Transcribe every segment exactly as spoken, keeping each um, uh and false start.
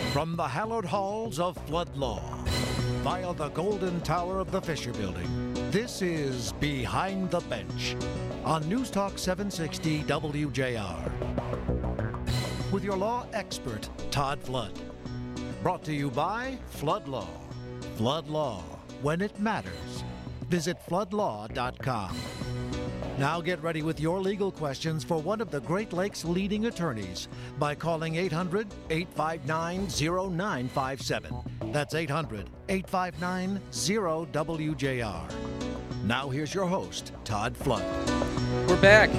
From the hallowed halls of flood law, via the golden tower of the Fisher Building, this is Behind the Bench on News Talk seven sixty W J R. With your law expert, Todd Flood. Brought to you by Flood Law. Flood Law, when it matters. Visit flood law dot com. Now get ready with your legal questions for one of the Great Lakes' leading attorneys by calling eight hundred, eight five nine, zero nine five seven. That's eight hundred, eight five nine, zero W J R. Now here's your host, Todd Flood. We're back.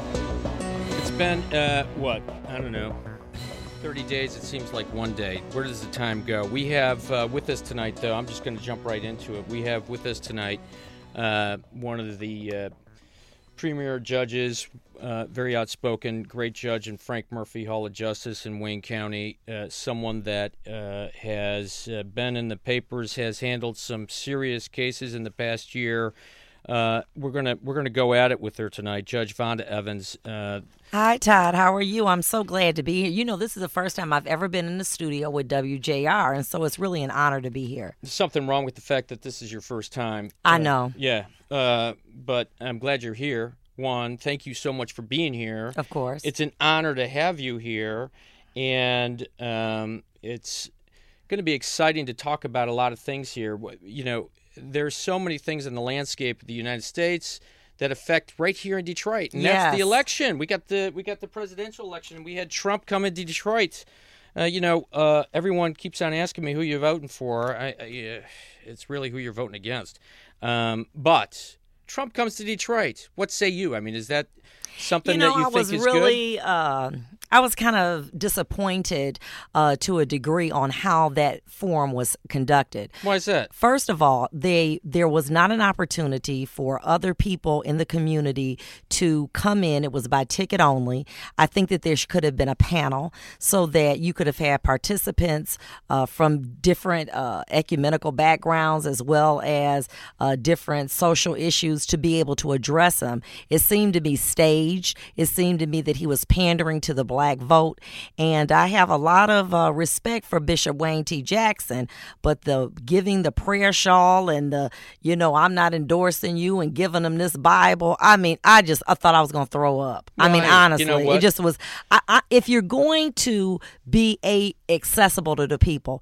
It's been, uh, what, I don't know, thirty days. It seems like one day. Where does the time go? We have uh, with us tonight, though, I'm just going to jump right into it. We have with us tonight uh, one of the uh, premier judges, uh, very outspoken, great judge in Frank Murphy Hall of Justice in Wayne County, uh, someone that uh, has uh, been in the papers, has handled some serious cases in the past year. Uh, we're gonna we're gonna go at it with her tonight, Judge Vonda Evans. Uh, Hi, Todd. How are you? I'm so glad to be here. You know, this is the first time I've ever been in the studio with W J R, and so it's really an honor to be here. There's something wrong with the fact that this is your first time. I uh, know. Yeah, uh, but I'm glad you're here. One, thank you so much for being here. Of course. It's an honor to have you here, and um, it's going to be exciting to talk about a lot of things here. You know, there's so many things in the landscape of the United States that affect right here in Detroit, and yes. that's the election. We got the we got the presidential election. We had Trump come into Detroit. Uh, you know, uh, everyone keeps on asking me who you're voting for. I, I, uh, it's really who you're voting against. Um, but Trump comes to Detroit. What say you? I mean, is that something you know, that you I think was is really, good? Uh, I was kind of disappointed uh, to a degree on how that forum was conducted. Why is that? First of all, they there was not an opportunity for other people in the community to come in. It was by ticket only. I think that there could have been a panel so that you could have had participants uh, from different uh, ecumenical backgrounds as well as uh, different social issues to be able to address them. It seemed to be staged. It seemed to me that he was pandering to the black vote. And I have a lot of uh, respect for Bishop Wayne T. Jackson, but the giving the prayer shawl and the, you know, I'm not endorsing you and giving them this Bible. I mean, I just, I thought I was going to throw up. Well, I mean, hey, honestly, you know what? it just was, I, I, if you're going to be a accessible to the people,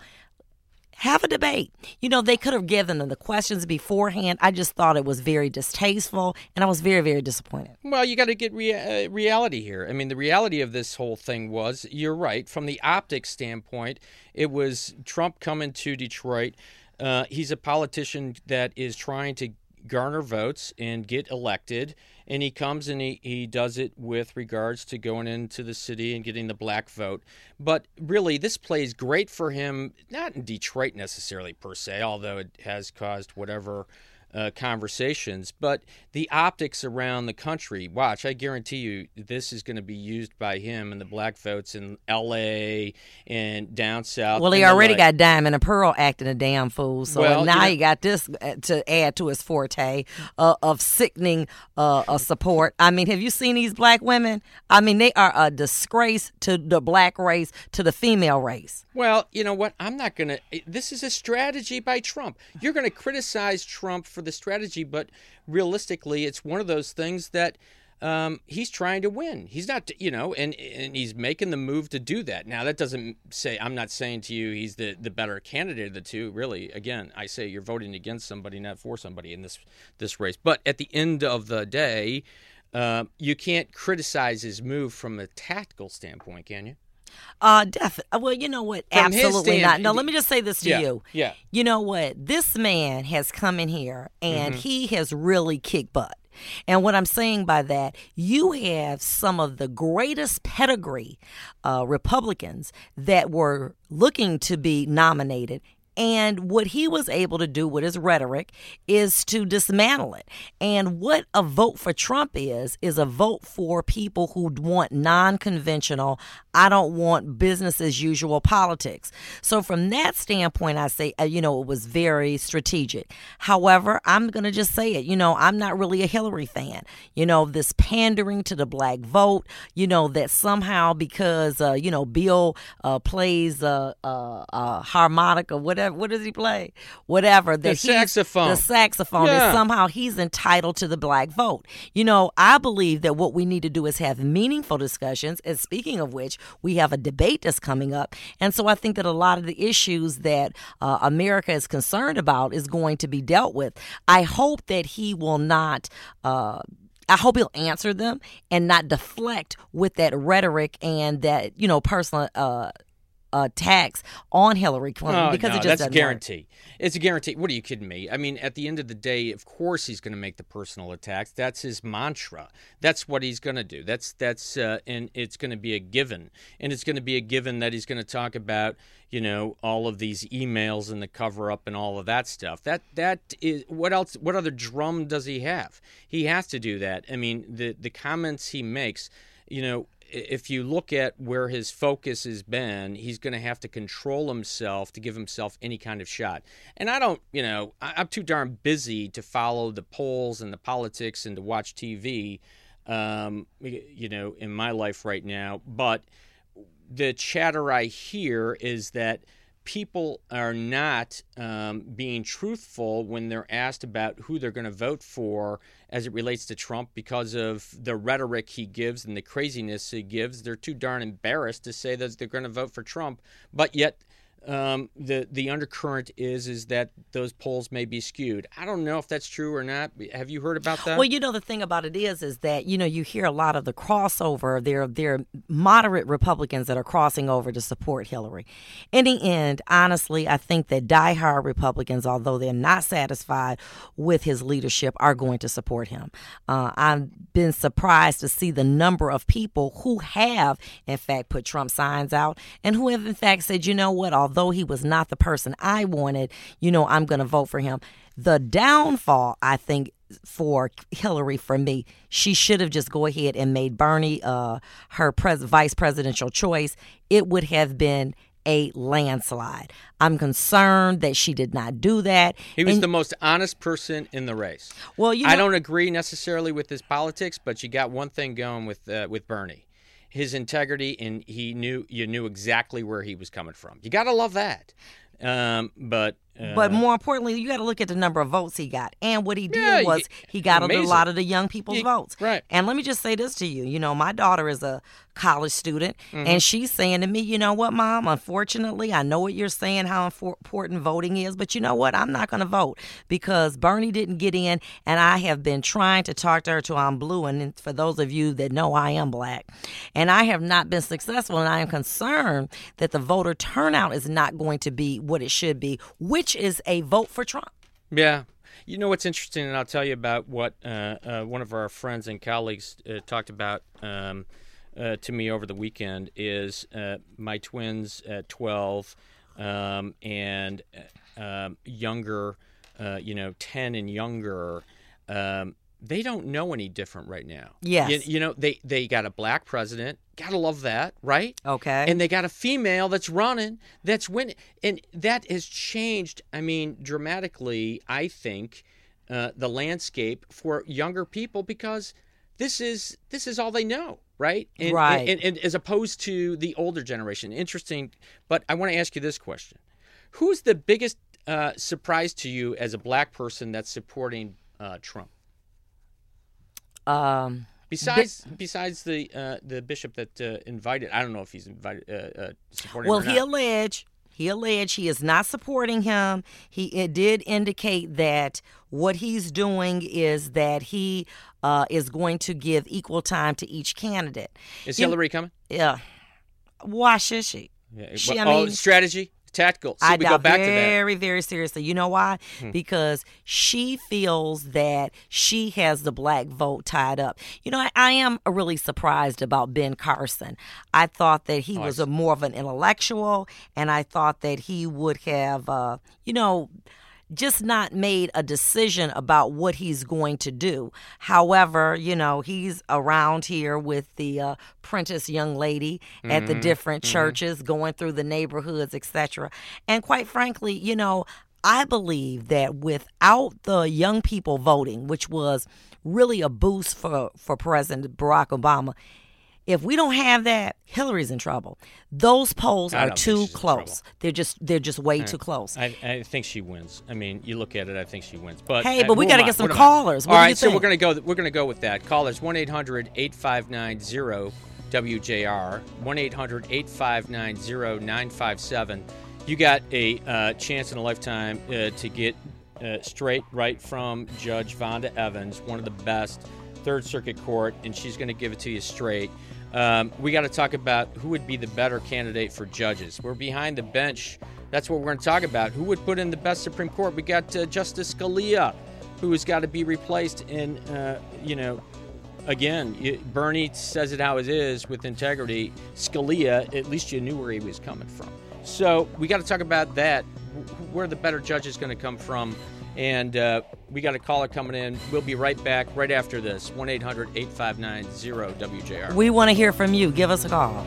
have a debate. You know, they could have given them the questions beforehand. I just thought it was very distasteful, and I was very, very disappointed. Well, you got to get rea- uh, reality here. I mean, the reality of this whole thing was, you're right, from the optics standpoint, it was Trump coming to Detroit. Uh, he's a politician that is trying to garner votes and get elected, and he comes and he, he does it with regards to going into the city and getting the black vote. But really, this plays great for him, not in Detroit necessarily per se, although it has caused whatever uh, conversations, but the optics around the country. Watch, I guarantee you this is going to be used by him and the black votes in L A and down south. Well, he already got Diamond and Pearl acting a damn fool, so Well, now you know, he got this to add to his forte uh, of sickening uh, uh, support. I mean, have you seen these black women? I mean, they are a disgrace to the black race, to the female race. Well, you know what? I'm not going to – this is a strategy by Trump. You're going to criticize Trump for the strategy, but realistically, it's one of those things that um, he's trying to win. He's not – you know, and, and he's making the move to do that. Now, that doesn't say – I'm not saying to you he's the, the better candidate of the two. Really, again, I say you're voting against somebody, not for somebody in this, this race. But at the end of the day, uh, you can't criticize his move from a tactical standpoint, can you? Uh, definitely. Well, you know what? From his Absolutely stand- not. No, let me just say this to Yeah, you. yeah. You know what? This man has come in here and Mm-hmm. he has really kicked butt. And what I'm saying by that, you have some of the greatest pedigree uh, Republicans that were looking to be nominated And what he was able to do with his rhetoric is to dismantle it. And what a vote for Trump is, is a vote for people who want non-conventional, I don't want business as usual politics. So from that standpoint, I say, uh, you know, it was very strategic. However, I'm going to just say it, you know, I'm not really a Hillary fan. You know, this pandering to the black vote, you know, that somehow because, uh, you know, Bill uh, plays uh, uh, uh, harmonica, whatever, what does he play? Whatever. That The saxophone. The saxophone, Yeah. that somehow he's entitled to the black vote. You know, I believe that what we need to do is have meaningful discussions. And speaking of which, we have a debate that's coming up. And so I think that a lot of the issues that uh, America is concerned about is going to be dealt with. I hope that he will not uh, I hope he'll answer them and not deflect with that rhetoric and that, you know, personal uh, attacks on Hillary Clinton, Oh, because no, it just that's a doesn't guarantee. It's a guarantee. What are you kidding me? I mean, at the end of the day, of course he's going to make the personal attacks. That's his mantra. That's what he's going to do. That's that's uh, and it's going to be a given. And it's going to be a given that he's going to talk about, you know, all of these emails and the cover up and all of that stuff. That that is what else? What other drum does he have? He has to do that. I mean, the the comments he makes, you know. If you look at where his focus has been, he's going to have to control himself to give himself any kind of shot. And I don't, you know, I'm too darn busy to follow the polls and the politics and to watch T V, um, you know, in my life right now. But the chatter I hear is that people are not um, being truthful when they're asked about who they're going to vote for as it relates to Trump because of the rhetoric he gives and the craziness he gives. They're too darn embarrassed to say that they're going to vote for Trump, but yet um, the the undercurrent is is that those polls may be skewed. I don't know if that's true or not. Have you heard about that? Well, you know, the thing about it is, is that, you know, you hear a lot of the crossover. There, there are moderate Republicans that are crossing over to support Hillary. In the end, honestly, I think that diehard Republicans, although they're not satisfied with his leadership, are going to support him. Uh, I've been surprised to see the number of people who have, in fact, put Trump signs out and who have, in fact, said, you know what, although he was not the person I wanted, you know, I'm going to vote for him. The downfall, I think, for Hillary, for me, she should have just go ahead and made Bernie uh, her pres- vice presidential choice. It would have been a landslide. I'm concerned that she did not do that. He was and, the most honest person in the race. Well, you know, I don't agree necessarily with his politics, but you got one thing going with uh, with Bernie. His integrity, and he knew you knew exactly where he was coming from. You got to love that. Um, but uh, but more importantly, you got to look at the number of votes he got, and what he did Yeah, was he got a amazing. lot of the young people's He- votes. right. And let me just say this to you: you know, my daughter is a college student, Mm-hmm. and she's saying to me, "You know what, Mom? Unfortunately, I know what you're saying, how infor- important voting is, but you know what? I'm not going to vote because Bernie didn't get in, and I have been trying to talk to her till I'm blue. And for those of you that know, I am black, and I have not been successful, and I am concerned that the voter turnout is not going to be what it should be, which is a vote for Trump." Yeah. You know what's interesting, and I'll tell you about what uh, uh, one of our friends and colleagues uh, talked about um, uh, to me over the weekend is uh, my twins at twelve um, and uh, um, younger, uh, you know, ten and younger. Um, they don't know any different right now. Yes. You, you know, they, they got a black president. Gotta love that, right? Okay. And they got a female that's running, that's winning. And that has changed, I mean, dramatically, I think, uh, the landscape for younger people because this is this is all they know, right? And, Right. And, and, and as opposed to the older generation. Interesting. But I want to ask you this question. Who's the biggest uh, surprise to you as a black person that's supporting uh, Trump? Um, Besides, besides the uh, the bishop that uh, invited, I don't know if he's invited, uh, uh, supporting well, him or he not. alleged he alleged he is not supporting him. He it did indicate that what he's doing is that he uh, is going to give equal time to each candidate. Is You- Hillary coming? Yeah. Why should she? Yeah. She- Well, I oh, mean- strategy. Tactical. See, I we doubt go back very, to that. very seriously. You know why? Hmm. Because she feels that she has the black vote tied up. You know, I, I am really surprised about Ben Carson. I thought that he oh, was a more of an intellectual, and I thought that he would have, uh, you know, just not made a decision about what he's going to do. However, you know, he's around here with the uh, Prentice young lady mm-hmm. at the different mm-hmm. churches, going through the neighborhoods, et cetera. And quite frankly, you know, I believe that without the young people voting, which was really a boost for, for President Barack Obama, if we don't have that, Hillary's in trouble. Those polls are too close. They're just they're just way right. too close. I, I think she wins. I mean, you look at it, I think she wins. But hey, but uh, we got to get some callers. What All do right, you so think? we're gonna go. We're gonna go with that. Callers one eight hundred eight five nine zero W J R one eight hundred eight five nine zero nine five seven. You got a uh, chance in a lifetime uh, to get uh, straight right from Judge Vonda Evans, one of the best, Third Circuit Court, and she's going to give it to you straight. Um, we got to talk about who would be the better candidate for judges. We're behind the bench. That's what we're going to talk about. Who would put in the best Supreme Court? We got uh, Justice Scalia, who has got to be replaced. And, uh, you know, again, you, Bernie says it how it is with integrity. Scalia, at least you knew where he was coming from. So we got to talk about that, where the better judge is going to come from. And uh, we got a caller coming in. We'll be right back right after this. one eight hundred eight five nine zero W J R. We want to hear from you. Give us a call.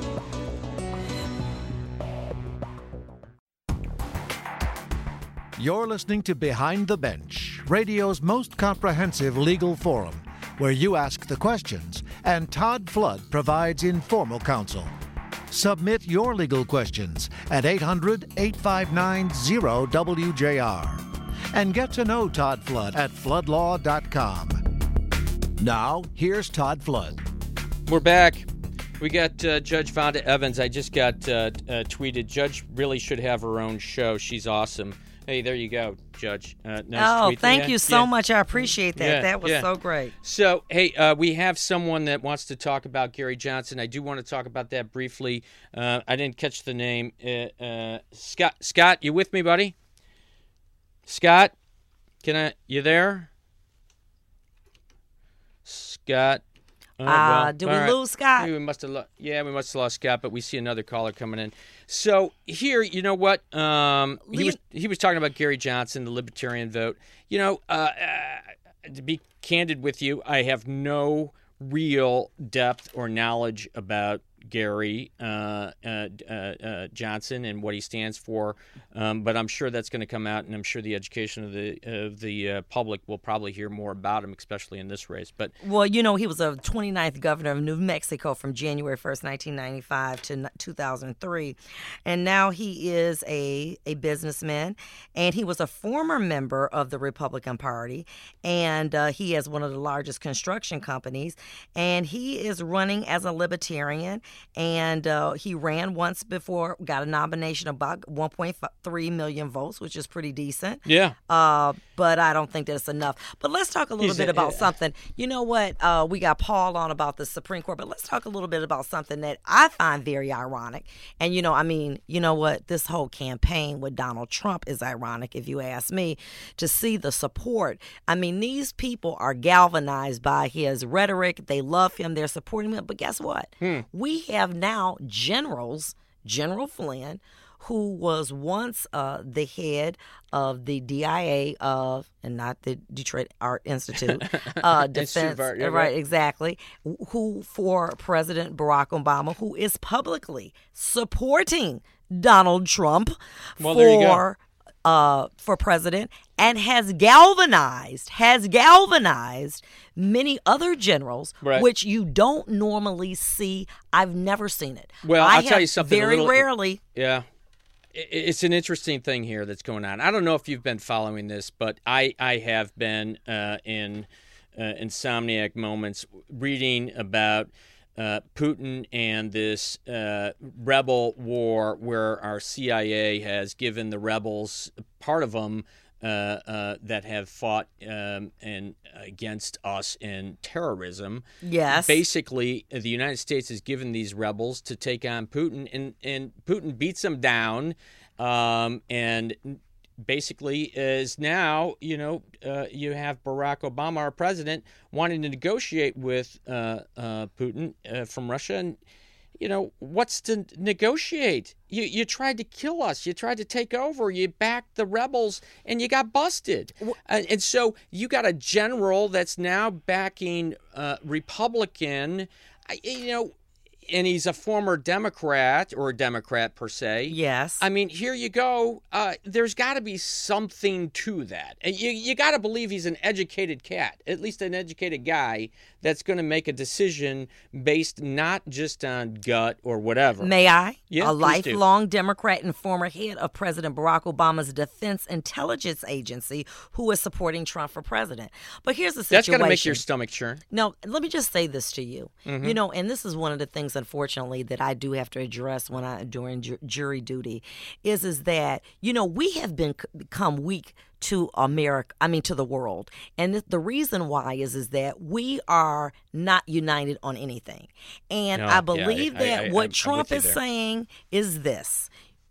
You're listening to Behind the Bench, radio's most comprehensive legal forum, where you ask the questions and Todd Flood provides informal counsel. Submit your legal questions at eight hundred eight five nine zero W J R. And get to know Todd Flood at flood law dot com. Now, here's Todd Flood. We're back. We got uh, Judge Vonda Evans. I just got uh, uh, tweeted. Judge really should have her own show. She's awesome. Hey, there you go, Judge. Uh, nice oh, tweet. thank yeah. you so yeah. much. I appreciate that. Yeah, that was yeah. so great. So, hey, uh, we have someone that wants to talk about Gary Johnson. I do want to talk about that briefly. Uh, I didn't catch the name. Uh, uh, Scott, Scott, you with me, buddy? Scott, can I? You there? Scott. Oh, uh, well, do we right. lose Scott? Maybe we must have. Lo- yeah, we must have lost Scott, but we see another caller coming in. So here, you know what? Um, he was he was talking about Gary Johnson, the Libertarian vote. You know, uh, uh, to be candid with you, I have no real depth or knowledge about Gary uh, uh, uh, Johnson and what he stands for, um, but I'm sure that's going to come out, and I'm sure the education of the of the uh, public will probably hear more about him, especially in this race. But well, you know, he was a twenty-ninth governor of New Mexico from January first, nineteen ninety-five to two thousand three, and now he is a a businessman, and he was a former member of the Republican Party, and uh, he has one of the largest construction companies, and he is running as a libertarian. And uh, he ran once before, got a nomination of about one point three million votes, which is pretty decent. Yeah. Uh, but I don't think that's enough. But let's talk a little He's bit a, about uh, something. You know what? Uh, we got Paul on about the Supreme Court, but let's talk a little bit about something that I find very ironic. And, you know, I mean, you know what? This whole campaign with Donald Trump is ironic, if you ask me, to see the support. I mean, these people are galvanized by his rhetoric. They love him. They're supporting him. But guess what? Hmm. We have now generals, General Flynn, who was once uh, the head of the D I A of, and not the Detroit Art Institute, uh, defense, Art, yeah, right, right, exactly, who for President Barack Obama, who is publicly supporting Donald Trump well, for uh, for president, and has galvanized, has galvanized many other generals, right. which you don't normally see. I've never seen it. Well, I I'll tell you something. Very little, rarely. Yeah. It's an interesting thing here that's going on. I don't know if you've been following this, but I, I have been uh, in uh, insomniac moments reading about uh, Putin and this uh, rebel war where our C I A has given the rebels, part of them, uh, uh, that have fought um, and against us in terrorism. Yes. Basically, the United States has given these rebels to take on Putin, and, and Putin beats them down, um, and basically is now, you know, uh, you have Barack Obama, our president, wanting to negotiate with uh, uh, Putin uh, from Russia. And, you know, what's to negotiate? You you tried to kill us. You tried to take over. You backed the rebels, and you got busted. And, and so you got a general that's now backing uh, Republican, I, you know, and he's a former Democrat, or a Democrat per se. Yes. I mean, here you go. Uh, there's got to be something to that. And you you got to believe he's an educated cat, at least an educated guy that's going to make a decision based not just on gut or whatever. May I? Yeah, a please do. lifelong Democrat and former head of President Barack Obama's Defense Intelligence Agency, who is supporting Trump for president. But here's the situation. That's going to make your stomach churn. No, let me just say this to you. Mm-hmm. You know, and this is one of the things, unfortunately, that I do have to address when I during ju- jury duty, is is that, you know, we have been become weak to America, I mean, to the world. And th- the reason why is is that we are not united on anything. And No, I yeah, believe I- that I- I- what I'm Trump with you is there. saying is this.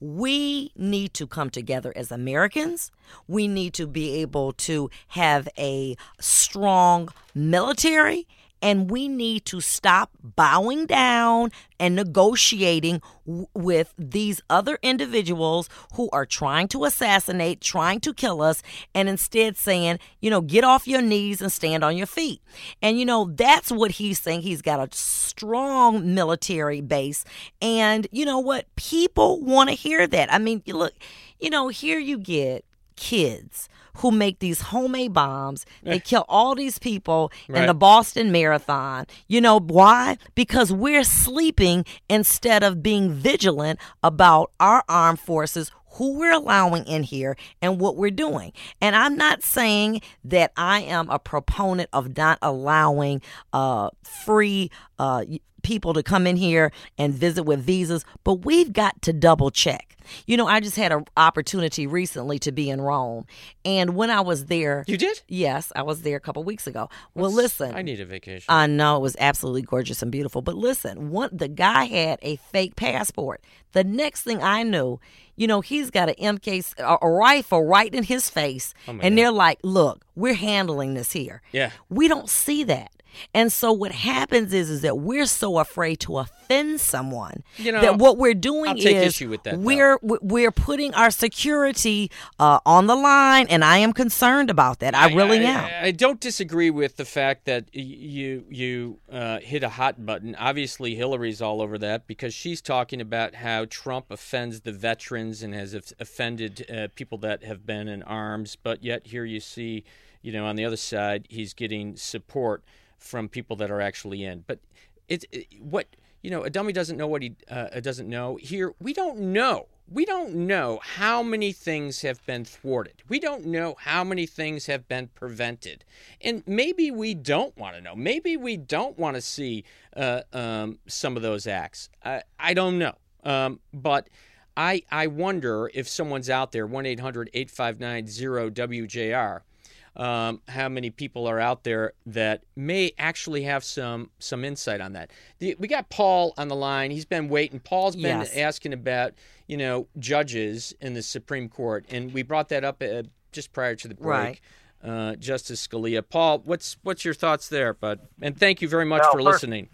We need to come together as Americans. We need to be able to have a strong military, and we need to stop bowing down and negotiating w- with these other individuals who are trying to assassinate, trying to kill us, and instead saying, you know, get off your knees and stand on your feet. And, you know, that's what he's saying. He's got a strong military base. And, you know what? People want to hear that. I mean, you look, you know, here you get kids who make these homemade bombs. They kill all these people in Right. the Boston Marathon. You know why? Because we're sleeping instead of being vigilant about our armed forces, who we're allowing in here, and what we're doing. And I'm not saying that I am a proponent of not allowing uh, free uh, people to come in here and visit with visas, but we've got to double check. You know, I just had an opportunity recently to be in Rome. And when I was there... You did? Yes, I was there a couple weeks ago. Well, What's- listen. I need a vacation. I know, it was absolutely gorgeous and beautiful. But listen, one, the guy had a fake passport. The next thing I knew, you know, he's got an M K, a, a rifle right in his face. Oh, my and God. they're like, look, we're handling this here. Yeah. We don't see that. And so what happens is, is that we're so afraid to offend someone You know, that what we're doing I'll take is issue with that, though. we're we're putting our security uh, on the line, and I am concerned about that. I, really I, am. I, I don't disagree with the fact that y- you you uh, hit a hot button. Obviously, Hillary's all over that because she's talking about how Trump offends the veterans and has of- offended uh, people that have been in arms. But yet here you see, you know, on the other side, he's getting support from people that are actually in. But it's it, what you know, a dummy doesn't know what he uh, doesn't know. Here, we don't know. We don't know how many things have been thwarted. We don't know how many things have been prevented. And maybe we don't want to know. Maybe we don't want to see uh, um, some of those acts. I, I don't know. Um, but I I wonder if someone's out there, one eight hundred eight five nine zero W J R, Um, how many people are out there that may actually have some some insight on that. The, we got Paul on the line. He's been waiting. Paul's been Yes. asking about, you know, judges in the Supreme Court, and we brought that up uh, just prior to the break. Right. Uh, Justice Scalia. Paul, what's what's your thoughts there, bud? And thank you very much Well, for first- listening.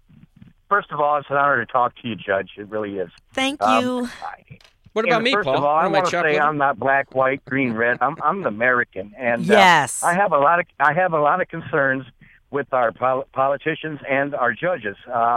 First of all, it's an honor to talk to you, Judge. It really is. Thank Um, you. I- What about and me, first Paul? of all, What I am I, want to chopped say liver? I'm not black, white, green, red. I'm I'm an American, and uh, Yes. I have a lot of I have a lot of concerns with our pol- politicians and our judges. Uh,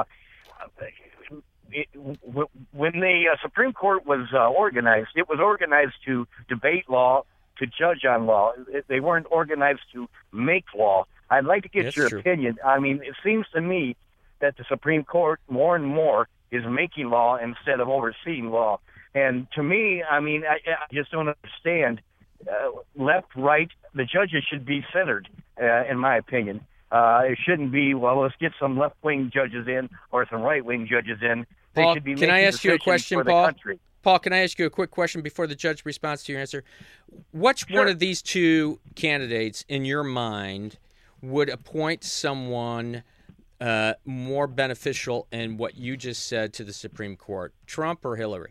it, w- when the uh, Supreme Court was uh, organized, it was organized to debate law, to judge on law. It, they weren't organized to make law. I'd like to get That's your true. opinion. I mean, it seems to me that the Supreme Court more and more is making law instead of overseeing law. And to me, I mean, I, I just don't understand. Uh, left, right, the judges should be centered, uh, in my opinion. Uh, it shouldn't be, well, let's get some left-wing judges in or some right-wing judges in. They Paul, should be can I making ask you a decisions question, for the Paul? country. Paul, can I ask you a quick question before the judge responds to your answer? Which Sure. one of these two candidates, in your mind, would appoint someone uh, more beneficial in what you just said to the Supreme Court, Trump or Hillary?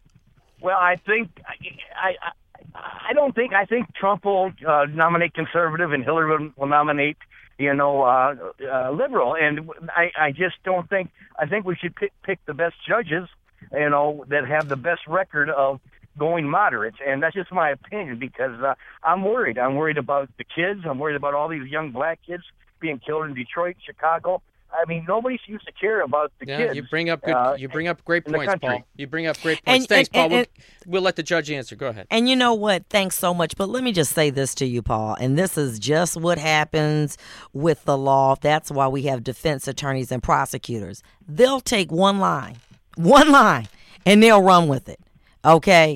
Well, I think I I, I don't think I think Trump will uh, nominate conservative and Hillary will, will nominate you know uh, uh, liberal, and I, I just don't think I think we should pick pick the best judges, you know, that have the best record of going moderate, and that's just my opinion because uh, I'm worried. I'm worried about the kids. I'm worried about all these young black kids being killed in Detroit, Chicago. I mean, nobody seems to care about the yeah, kids. you bring up good. uh, you bring up great in the points, country. Paul. You bring up great And- points. Thanks, and- Paul. and- we'll, we'll let the judge answer. Go ahead. And you know what? Thanks so much. But let me just say this to you, Paul. And this is just what happens with the law. That's why we have defense attorneys and prosecutors. They'll take one line, one line, and they'll run with it. Okay?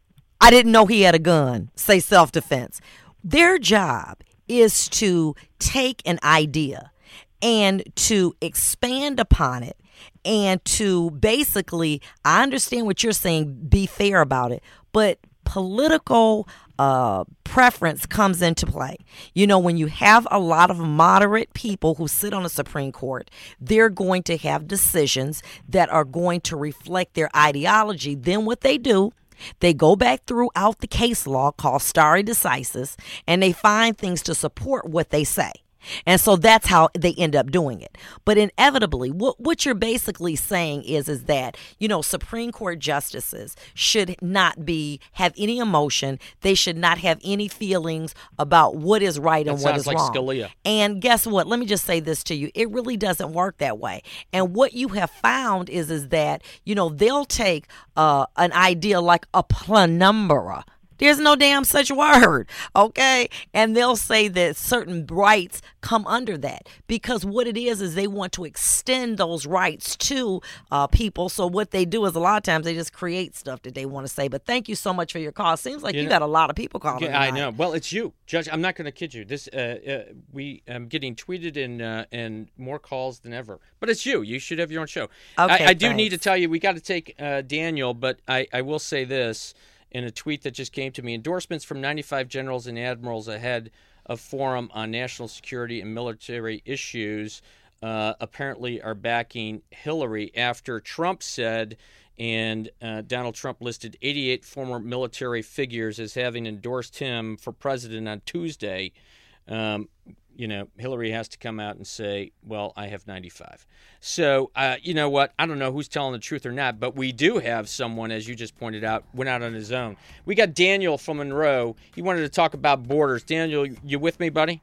I didn't know he had a gun. Say self-defense. Their job is to take an idea and to expand upon it and to basically, I understand what you're saying, be fair about it, but political uh, preference comes into play. You know, when you have a lot of moderate people who sit on the Supreme Court, they're going to have decisions that are going to reflect their ideology. Then what they do, they go back throughout the case law called stare decisis, and they find things to support what they say. And so that's how they end up doing it. But inevitably, what, what you're basically saying is, is that, you know, Supreme Court justices should not be have any emotion. They should not have any feelings about what is right and That what sounds is like wrong. Scalia. And guess what? Let me just say this to you. It really doesn't work that way. And what you have found is, is that, you know, they'll take uh, an idea like a penumbra. There's no damn such word, okay? And they'll say that certain rights come under that because what it is is they want to extend those rights to uh, people. So what they do is a lot of times they just create stuff that they want to say. But thank you so much for your call. Seems like You you, know- got a lot of people calling. Yeah, I tonight. know. Well, it's you, Judge. I'm not going to kid you. This uh, uh, we am getting tweeted and uh, and more calls than ever. But it's you. You should have your own show. Okay, I, I do need to thanks. tell you, we got to take uh, Daniel, but I, I will say this in a tweet that just came to me: endorsements from ninety-five generals and admirals ahead of forum on national security and military issues uh, apparently are backing Hillary after Trump said. And uh, Donald Trump listed eighty-eight former military figures as having endorsed him for president on Tuesday. Um, you know, Hillary has to come out and say, well, I have ninety-five. So, uh, you know what? I don't know who's telling the truth or not, but we do have someone, as you just pointed out, went out on his own. We got Daniel from Monroe. He wanted to talk about borders. Daniel, you with me, buddy?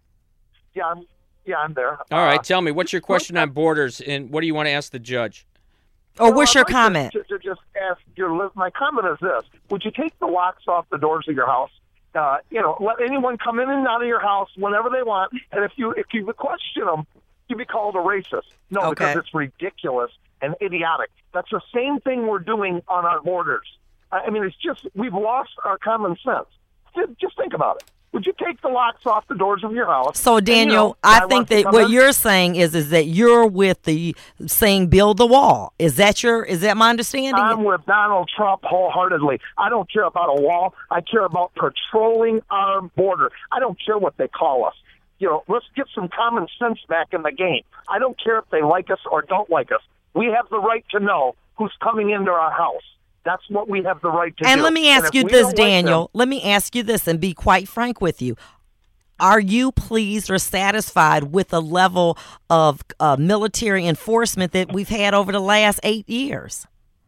Yeah, I'm. Yeah, I'm there. All right, Uh, tell me, what's your question on borders, and what do you want to ask the judge? Or well, what's I'd your like to- comment? To, to just ask your li- my comment is this: would you take the locks off the doors of your house? Uh, you know, let anyone come in and out of your house whenever they want, and if you if you question them, you'd be called a racist. No, Okay. because it's ridiculous and idiotic. That's the same thing we're doing on our borders. I I mean, it's just we've lost our common sense. Just, just think about it. Would you take the locks off the doors of your house? So and, you Daniel, know, I guy think wants to that come what in? you're saying is is that you're with the saying build the wall. Is that your is that my understanding? I'm with Donald Trump wholeheartedly. I don't care about a wall. I care about patrolling our border. I don't care what they call us. You know, let's get some common sense back in the game. I don't care if they like us or don't like us. We have the right to know who's coming into our house. That's what we have the right to And do. let me ask if you we this, don't like Daniel. them- Let me ask you this and be quite frank with you. Are you pleased or satisfied with the level of uh, military enforcement that we've had over the last eight years?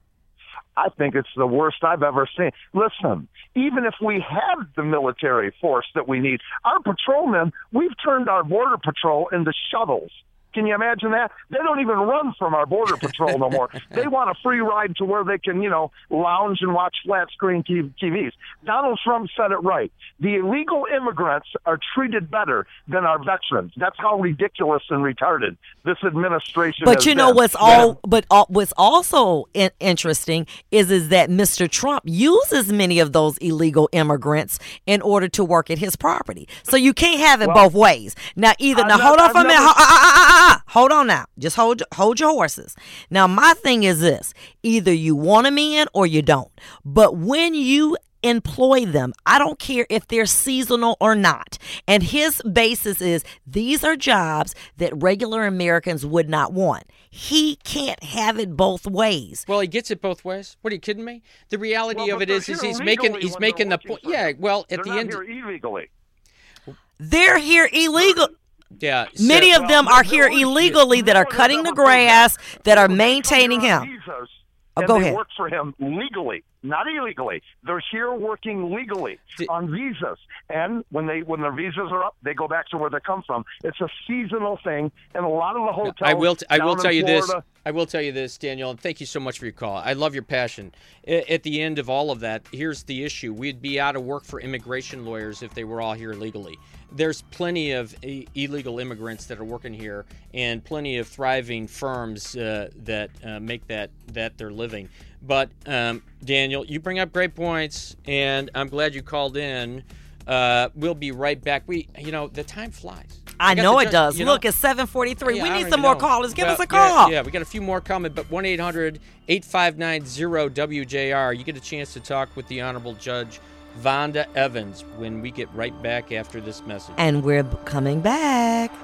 I think it's the worst I've ever seen. Listen, even if we have the military force that we need, our patrolmen, we've turned our border patrol into shuttles. Can you imagine that? They don't even run from our border patrol no more. They want a free ride to where they can, you know, lounge and watch flat screen T Vs. Donald Trump said it right. The illegal immigrants are treated better than our veterans. That's how ridiculous and retarded this administration is. But you know what's all, but all, what's also in, interesting is is that Mister Trump uses many of those illegal immigrants in order to work at his property. So you can't have it Well, both ways. Now, either I've now not- hold on I've for a minute. never- Ho- ah, ah, ah, ah, uh-uh, hold on now. Just hold hold your horses. Now, my thing is this. Either you want them in or you don't. But when you employ them, I don't care if they're seasonal or not. And his basis is these are jobs that regular Americans would not want. He can't have it both ways. Well, he gets it both ways. What, are you kidding me? The reality Well, of it they're is, is here he's making illegally he's when making they're the point. working for Yeah, him. well, at They're the not end, here illegally. They're here illegal. yeah. so- Many of them Well, are here no, no, illegally that are no, cutting no, the no, grass, that are They come maintaining here on him. visas, Oh, and go they ahead. work for him legally, not illegally. They're here working legally Di- on visas, and when they when their visas are up, they go back to where they come from. It's a seasonal thing, and a lot of the hotels. I will. T- I will down tell in you this. Florida- I will tell you this, Daniel, and thank you so much for your call. I love your passion. I- At the end of all of that, here's the issue: we'd be out of work for immigration lawyers if they were all here legally. There's plenty of I- illegal immigrants that are working here, and plenty of thriving firms uh, that uh, make that that their living. But um, Daniel, you bring up great points, and I'm glad you called in. Uh, we'll be right back. We, you know, the time flies. I got know the it ju- does. you know- Look, it's seven forty-three. Yeah, we I need don't some even more know. callers. Give Well, us a yeah, call. Yeah, we got a few more coming, but one eight hundred eight five nine zero W J R. You get a chance to talk with the Honorable Judge Vonda Evans when we get right back after this message. And we're coming back.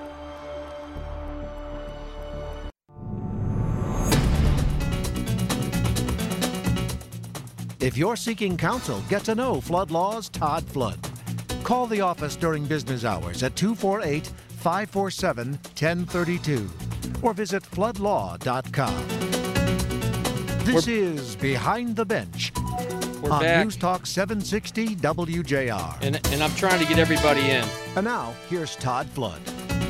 If you're seeking counsel, get to know Flood Law's Todd Flood. Call the office during business hours at two four eight, five four seven, one zero three two or visit flood law dot com. This We're- is Behind the Bench We're on back, News Talk seven sixty W J R. and, and I'm trying to get everybody in. And now, here's Todd Flood.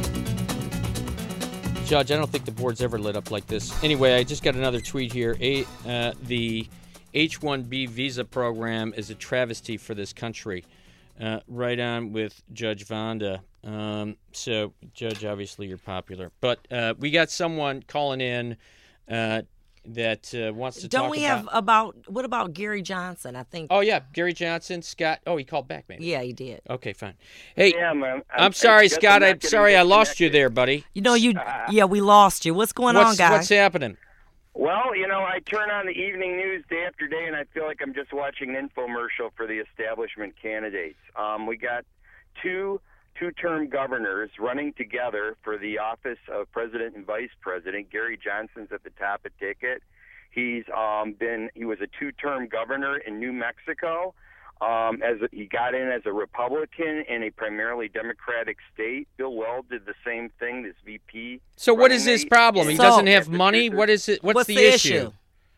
Judge, I don't think the board's ever lit up like this. Anyway, I just got another tweet here. A, uh, the H one B visa program is a travesty for this country. Uh, right on with Judge Vonda. Um, so, Judge, obviously you're popular. But uh, we got someone calling in uh, that uh, wants to Don't talk we about... have about, what about Gary Johnson? I think. Oh, yeah, Gary Johnson, Scott. Oh, he called back, maybe. Yeah, he did. Okay, fine. Hey, Yeah, man. I'm sorry, I guess Scott. I'm I'm not gonna sorry get I lost you connected. there, buddy. You know, you, yeah, we lost you. What's going on, What's, guys? what's happening? Well, you know, I turn on the evening news day after day, and I feel like I'm just watching an infomercial for the establishment candidates. Um, we got two two-term governors running together for the office of president and vice president. Gary Johnson's at the top of ticket. He's um, been he was a two-term governor in New Mexico. Um, as a, he got in as a Republican in a primarily Democratic state. Bill Weld did the same thing. This V P. So what is running his mate. problem? He So- doesn't have money? What is it? What's, What's the, the issue? issue?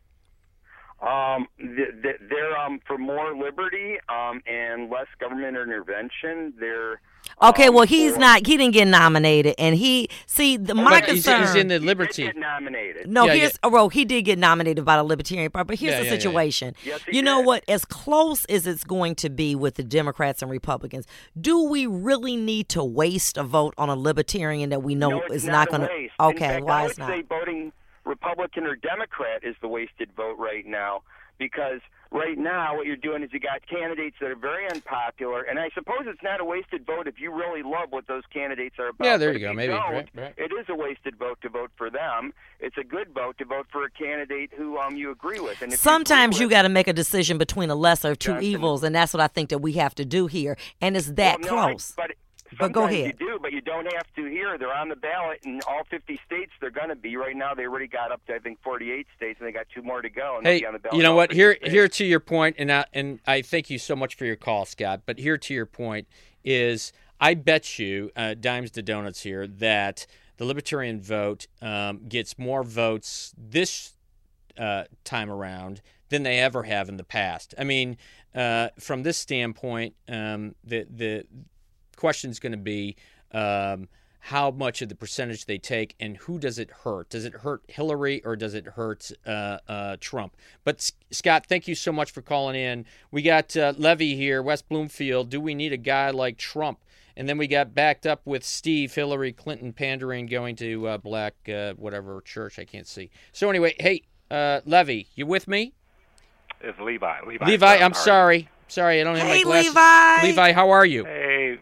Um, th- th- they're um for more liberty um and less government intervention. They're Okay, um, well, he's for- not, he didn't get nominated. And he, see, the, my But he's, concern. he's in the He did Liberty. get nominated. No, Yeah, here's oh, well, he did get nominated by the Libertarian Party, but here's Yeah, the yeah, yeah, yeah. situation. Yes, he you know did. what? As close as it's going to be with the Democrats and Republicans, do we really need to waste a vote on a Libertarian that we know no, it's is not, not a going to? waste. Okay, In fact, why I it's would not? say voting Republican or Democrat is the wasted vote right now, because right now what you're doing is you got candidates that are very unpopular, and I suppose it's not a wasted vote if you really love what those candidates are about. Yeah, there But you if go, maybe, don't, right, right. It is a wasted vote to vote for them. It's a good vote to vote for a candidate who um you agree with. And if Sometimes you, you agree got to make a decision between a lesser of two Johnson. evils, and that's what I think that we have to do here. And it's with, that well, no, I- close. but But go sometimes ahead. You do, but you don't have to here. They're on the ballot in all fifty states. They're going to be right now. They already got up to I think forty-eight states, and they got two more to go. And they'll Hey, be on the ballot you know in all what? fifty Here, states. here to your point, and I, and I thank you so much for your call, Scott. But here to your point is, I bet you uh, dimes to donuts here that the Libertarian vote um, gets more votes this uh, time around than they ever have in the past. I mean, uh, from this standpoint, um, the the question's going to be um, how much of the percentage they take and who does it hurt? Does it hurt Hillary or does it hurt uh, uh, Trump? But, S- Scott, thank you so much for calling in. We got uh, Levy here, West Bloomfield. Do we need a guy like Trump? And then we got backed up with Steve, Hillary Clinton pandering, going to uh, black, uh, whatever church, I can't see. So anyway, hey, uh, Levy, you with me? It's Levi. Levi. Levi, I'm How are sorry. Sorry, I don't have Hey, my glasses. Levi. Levi, how are you? you? Hey, how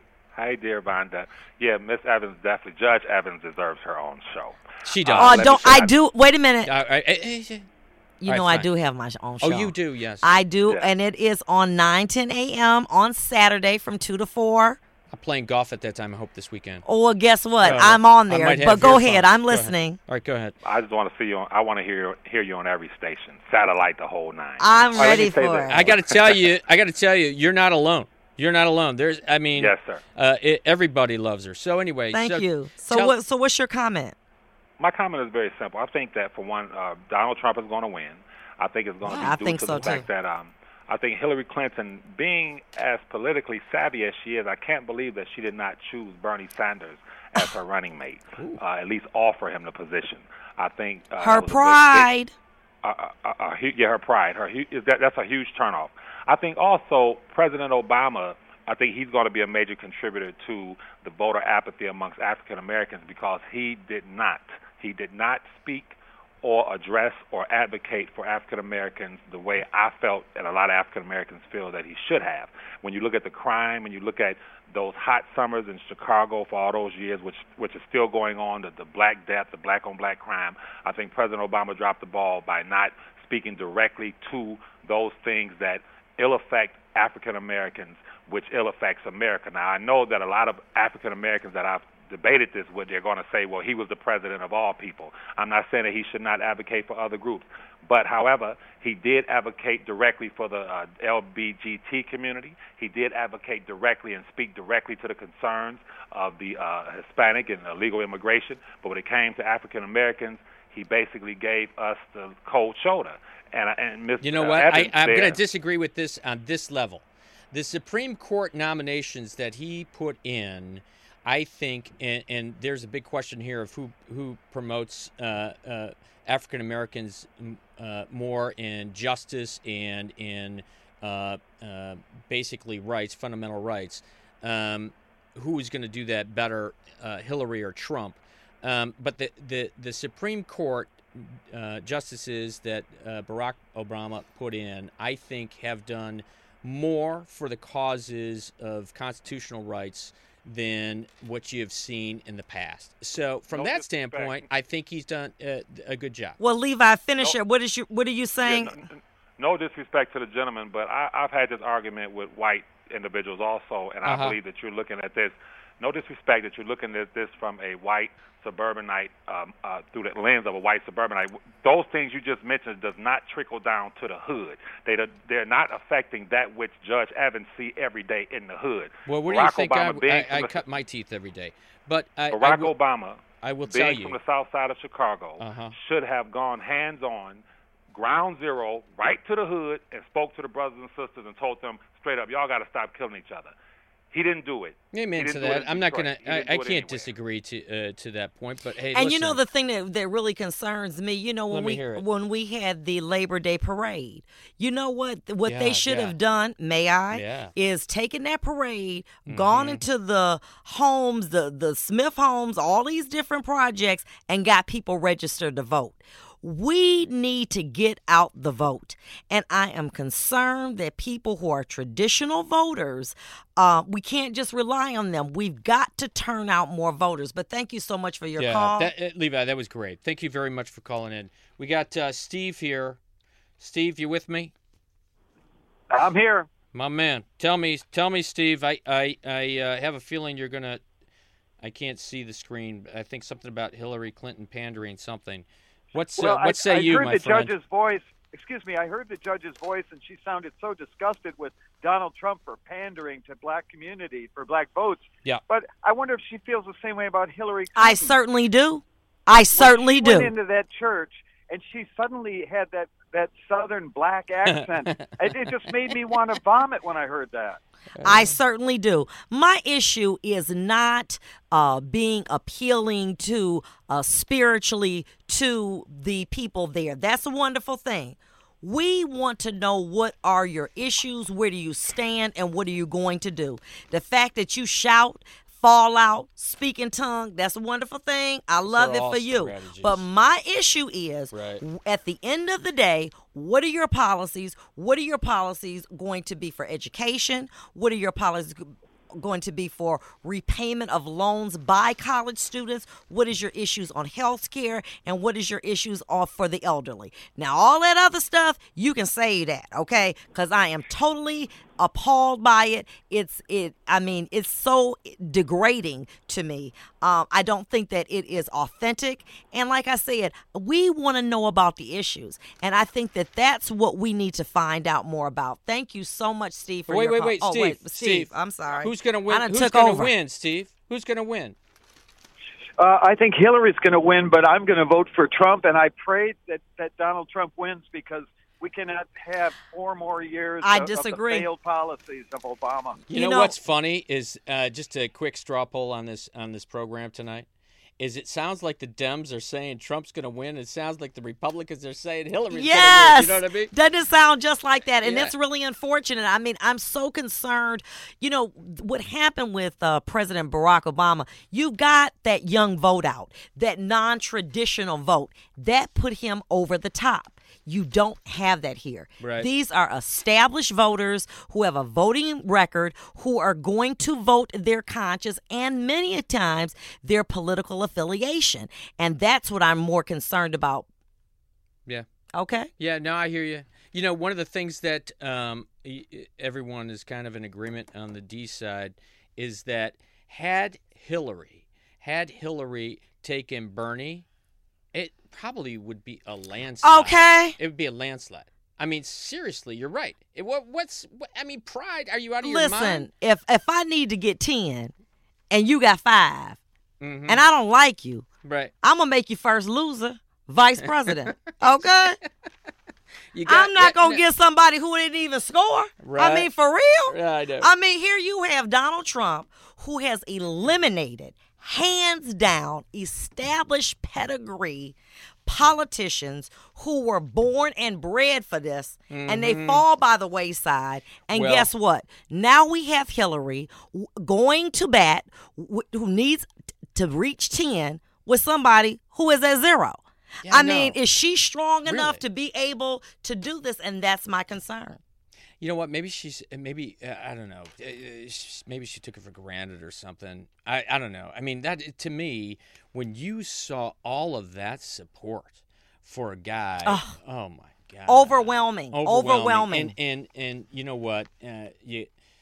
Hey, dear Vonda. Yeah, Miss Evans definitely. Judge Evans deserves her own show. She does. Oh, let don't me say I do? Wait a minute. Uh, uh, uh, uh, You All know right, I fine. do have my own show. Oh, you do, yes. I do, Yeah. and it is on nine ten a.m. on Saturday from two to four. I'm playing golf at that time, I hope, this weekend. Oh, well, guess what? Uh, I'm on I there. might But have go your ahead. phone. I'm Go ahead. listening. All right, go ahead. I just want to see you. On, I want to hear hear you on every station, satellite, the whole nine. I'm All right, let me ready say for this. it. I got to tell you, I got to tell you, you're not alone. You're not alone. There's, I mean, Yes, sir. Uh, it, everybody loves her. So anyway, Thank so you. So tell- what? So what's your comment? My comment is very simple. I think that for one, uh, Donald Trump is going to win. I think it's going to be I due think to so, the fact too. that um, I think Hillary Clinton, being as politically savvy as she is, I can't believe that she did not choose Bernie Sanders as her running mate. Uh, at least offer him the position. I think uh, Her that was a good- pride. uh, uh, uh, uh, hu- yeah, her pride. Her hu- is that that's a huge turnoff. I think also President Obama. I think he's going to be a major contributor to the voter apathy amongst African Americans because he did not he did not speak or address or advocate for African Americans the way I felt and a lot of African Americans feel that he should have. When you look at the crime and you look at those hot summers in Chicago for all those years, which which is still going on, the, the black death, the black on black crime, I think President Obama dropped the ball by not speaking directly to those things that ill affect African Americans, which ill affects America. Now, I know that a lot of African Americans that I've debated this with, they're going to say, well, he was the president of all people. I'm not saying that he should not advocate for other groups. But, however, he did advocate directly for the uh, L B G T community. He did advocate directly and speak directly to the concerns of the uh, Hispanic and illegal immigration. But when it came to African Americans, he basically gave us the cold shoulder. And, and Miz You know uh, what? Evans I, I'm there- going to disagree with this on this level. The Supreme Court nominations that he put in, I think, and, and there's a big question here of who who promotes uh, uh, African Americans uh, more in justice and in uh, uh, basically rights, fundamental rights. Um, who is going to do that better, uh, Hillary or Trump? Um, but the, the, the Supreme Court uh, justices that uh, Barack Obama put in, I think, have done more for the causes of constitutional rights than what you have seen in the past. So from No that disrespect. standpoint, I think he's done uh, a good job. Well, Levi, finish No. it. What is you? What are you Yeah, saying? no, no disrespect to the gentleman, but I, I've had this argument with white individuals also, and Uh-huh. I believe that you're looking at this, no disrespect, that you're looking at this from a white suburbanite, um, uh, through the lens of a white suburbanite. Those things you just mentioned does not trickle down to the hood. They, they're not affecting that which Judge Evans see every day in the hood. Well, what do you Barack think? Obama I, being I, from I the- cut my teeth every day. But I, I Barack will, Obama, I will tell being you. from the south side of Chicago, Uh-huh. should have gone hands-on, ground zero, right to the hood, and spoke to the brothers and sisters and told them straight up, y'all got to stop killing each other. He didn't do it. Amen He to didn't do it that. in I'm not Detroit. going He to. I, didn't I do it can't anywhere. disagree to uh, to that point. But hey, And you know listen. the thing that, that really concerns me, you know, when Let me we hear it. when we had the Labor Day parade, you know what what Yeah, they should yeah. have done, may I, Yeah. is taken that parade, gone into the homes, the the Smith homes, all these different projects, and got people registered to vote. We need to get out the vote. And I am concerned that people who are traditional voters, uh, we can't just rely on them. We've got to turn out more voters. But thank you so much for your yeah, call. That, uh, Levi, that was great. Thank you very much for calling in. We got uh, Steve here. Steve, you with me? I'm here. My man, tell me, tell me, Steve. I, I, I uh, have a feeling you're gonna. I can't see the screen. I think something about Hillary Clinton pandering something. What's Well, uh, what I, say I you, heard my the friend? judge's voice. Excuse me. I heard the judge's voice, and she sounded so disgusted with Donald Trump for pandering to black community for black votes. Yeah. But I wonder if she feels the same way about Hillary Clinton. I certainly do. I certainly she do. Went into that church, and she suddenly had that that southern black accent. it, it just made me want to vomit when I heard that. I certainly do. My issue is not uh, being appealing to uh, spiritually to the people there. That's a wonderful thing. We want to know what are your issues, where do you stand, and what are you going to do. The fact that you shout, fall out, speak in tongue, that's a wonderful thing. I love are it all for you. strategies. But my issue is, Right. at the end of the day, what are your policies? What are your policies going to be for education? What are your policies going to be for repayment of loans by college students? What is your issues on health care? And what is your issues off for the elderly? Now, all that other stuff, you can say that, okay? Because I am totally appalled by it. It's it. I mean, it's so degrading to me. Um, I don't think that it is authentic. And like I said, we want to know about the issues, and I think that that's what we need to find out more about. Thank you so much, Steve. For wait, your wait, call. wait, oh, Steve. wait, Steve. Steve, I'm sorry. Who's going to win? I done Who's took going to over. win, Steve? Who's going to win? Uh, I think Hillary's going to win, but I'm going to vote for Trump, and I pray that, that Donald Trump wins because we cannot have four more years I of, disagree. of the failed policies of Obama. You, You know, know- what's funny is uh, just a quick straw poll on this on this program tonight. Is it sounds like the Dems are saying Trump's going to win. It sounds like the Republicans are saying Hillary's Yes, going to win. You know what I mean? Doesn't it sound just like that? And Yeah. it's really unfortunate. I mean, I'm so concerned. You know, what happened with uh, President Barack Obama, you got that young vote out, that non-traditional vote. That put him over the top. You don't have that here. Right. These are established voters who have a voting record, who are going to vote their conscience and many a times their political affiliation. And that's what I'm more concerned about. Yeah. Okay? Yeah, no, I hear you. You know, one of the things that um, y- everyone is kind of in agreement on the D side is that had Hillary, had Hillary taken Bernie, it probably would be a landslide. Okay. It would be a landslide. I mean, seriously, you're right. It, what, what's, what, I mean, pride, are you out of your mind? Listen, if if I need to get ten and you got five Mhm. and I don't like you, Right. I'm going to make you first loser, vice president. Okay? You got- I'm not yeah, going to yeah. get somebody who didn't even score. Right. I mean, for real? Yeah, I know. I mean, here you have Donald Trump, who has eliminated, hands down, established pedigree politicians who were born and bred for this, and they fall by the wayside. And Well- guess what? Now we have Hillary w- going to bat, w- who needs t- to reach ten with somebody who is at zero. Yeah, I I mean, know. is she strong enough Really? to be able to do this? And that's my concern. You know what? Maybe she's maybe uh, I don't know. Uh, sh- Maybe she took it for granted or something. I I don't know. I mean, that to me, when you saw all of that support for a guy, Ugh. oh my god, Overwhelming. Overwhelming. And and and you know what? Uh, you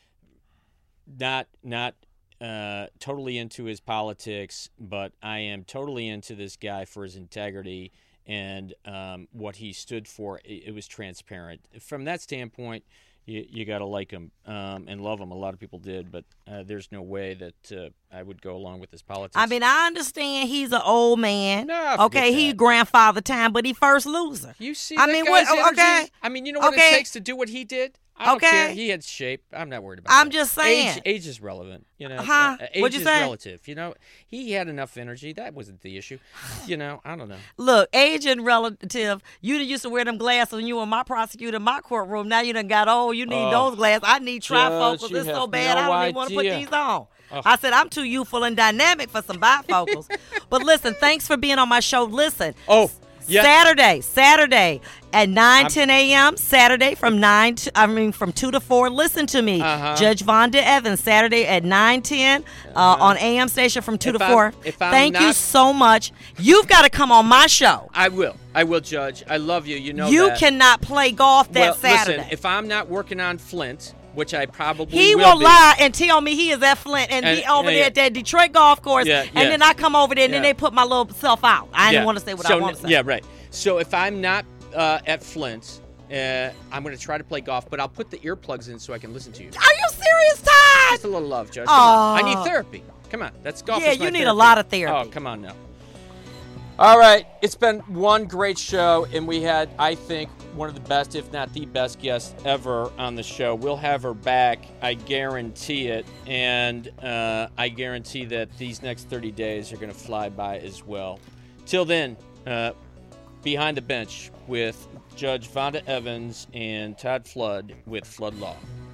not not uh, totally into his politics, but I am totally into this guy for his integrity and um, what he stood for. It, it was transparent. From that standpoint, you, you got to like him um, and love him. A lot of people did, but uh, there's no way that uh, I would go along with his politics. I mean, I understand he's an old man. No, forget okay, he that. grandfather time, but he first loser. you see I that mean, guy's what- energy? okay. I mean, you know what Okay. it takes to do what he did? I don't Okay. care. He had shape. I'm not worried about I'm that. just saying. Age, age is relevant. You know, Huh? Uh, age What'd you is say? relative. You know, he had enough energy. That wasn't the issue. You know, I don't know. Look, age and relative. You done used to wear them glasses when you were my prosecutor in my courtroom. Now you done got old. You need Oh. those glasses. I need trifocals. Judge, you It's so have bad no I don't even want to put idea. these on. Ugh. I said I'm too youthful and dynamic for some bifocals. But listen, thanks for being on my show. Listen. Oh, yeah. Saturday, Saturday at nine, I'm- ten a.m. Saturday from nine to, I mean, from two to four. Listen to me. Uh-huh. Judge Vonda Evans, Saturday at nine, ten uh, on A M station from two If to I'm- four. if I'm Thank you not- so much. You've got to come on my show. I will. I will, Judge. I love you. You know You that. cannot play golf that well, Saturday. listen, if I'm not working on Flint, which I probably he will will be, lie and tell me he is at Flint and, And- be over yeah, there yeah. at that Detroit golf course, Yeah, and yeah. then I come over there and then Yeah. they put my little self out. I yeah. didn't want to say what so, I want to say. Yeah, right. So if I'm not uh, at Flint, uh, I'm going to try to play golf, but I'll put the earplugs in so I can listen to you. Are you serious, Todd? Just a little love, Judge. Come on. I Aw. need therapy. Come on. That's golf. Yeah, is my you need a therapy. lot of therapy. Oh, come on now. All right. It's been one great show, and we had, I think, one of the best, if not the best guest ever on the show. We'll have her back. I guarantee it. And uh, I guarantee that these next thirty days are going to fly by as well. Till then, uh, Behind the Bench with Judge Vonda Evans and Todd Flood with Flood Law.